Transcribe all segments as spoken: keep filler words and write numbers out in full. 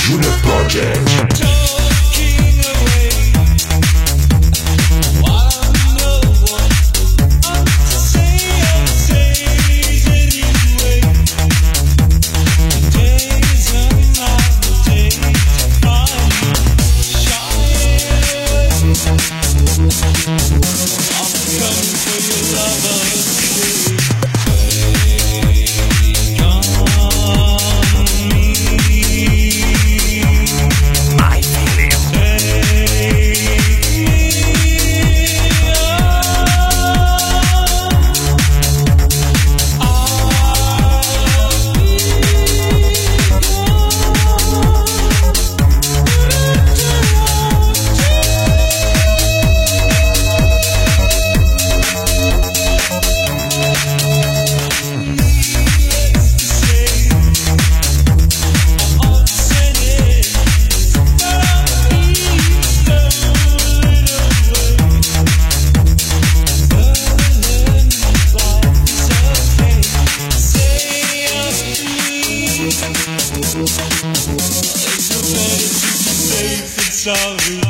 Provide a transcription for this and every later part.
Junior Project. Sorry.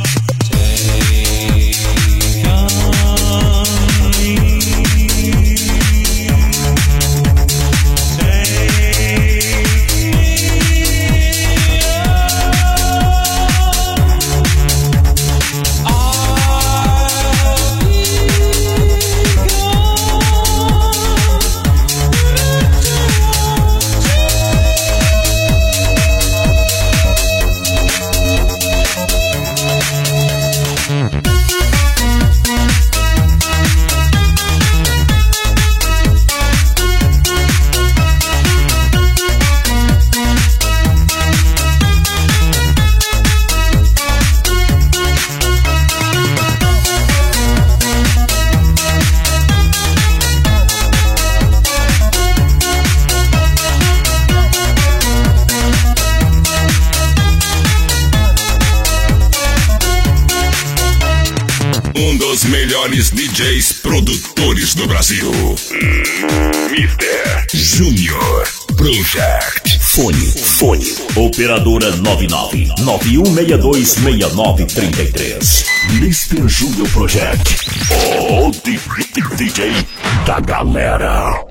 Um dos melhores D Js produtores do Brasil. mister Junior Project. Fone, fone. Operadora nove nove nove um seis dois seis nove três três. mister Junior Project. O D J da galera.